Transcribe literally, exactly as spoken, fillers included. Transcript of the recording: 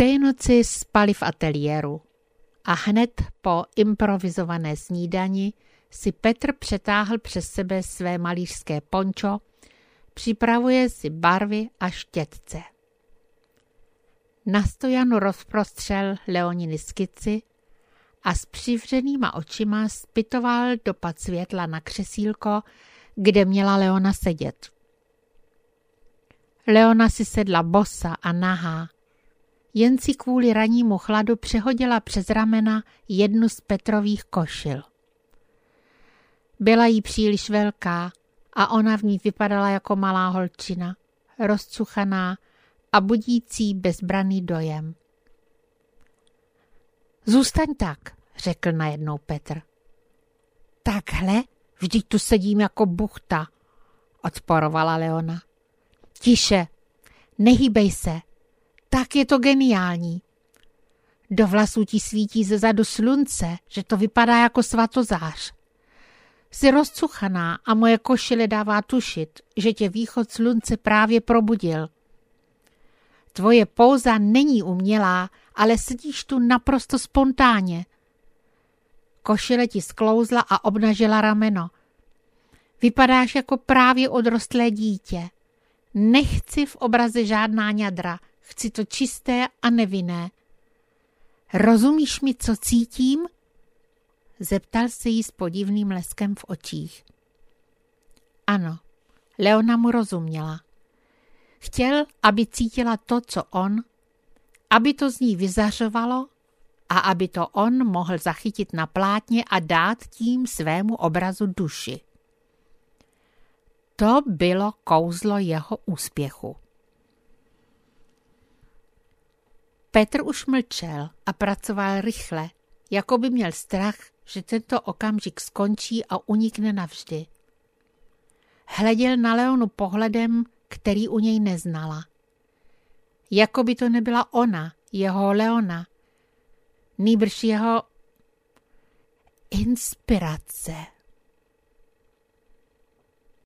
Té noci spali v ateliéru a hned po improvizované snídani si Petr přetáhl přes sebe své malířské pončo, připravuje si barvy a štětce. Na stojanu rozprostřel Leoniny skici a s přivřenýma očima zpytoval dopad světla na křesílko, kde měla Leona sedět. Leona si sedla bosa a nahá. Jen si kvůli rannímu chladu přehodila přes ramena jednu z Petrových košil. Byla jí příliš velká a ona v ní vypadala jako malá holčina, rozcuchaná a budící bezbranný dojem. Zůstaň tak, řekl najednou Petr. Takhle? Vždyť tu sedím jako buchta, odporovala Leona. Tiše, nehýbej se, tak je to geniální. Do vlasů ti svítí zezadu slunce, že to vypadá jako svatozář. Jsi rozcuchaná a moje košile dává tušit, že tě východ slunce právě probudil. Tvoje póza není umělá, ale sedíš tu naprosto spontánně. Košile ti sklouzla a obnažila rameno. Vypadáš jako právě odrostlé dítě. Nechci v obraze žádná ňadra, chci to čisté a nevinné. Rozumíš mi, co cítím? Zeptal se jí s podivným leskem v očích. Ano, Leona mu rozuměla. Chtěl, aby cítila to, co on, aby to z ní vyzařovalo a aby to on mohl zachytit na plátně a dát tím svému obrazu duši. To bylo kouzlo jeho úspěchu. Petr už mlčel a pracoval rychle, jako by měl strach, že tento okamžik skončí a unikne navždy. Hleděl na Leonu pohledem, který u něj neznala. Jako by to nebyla ona, jeho Leona, nýbrž jeho inspirace.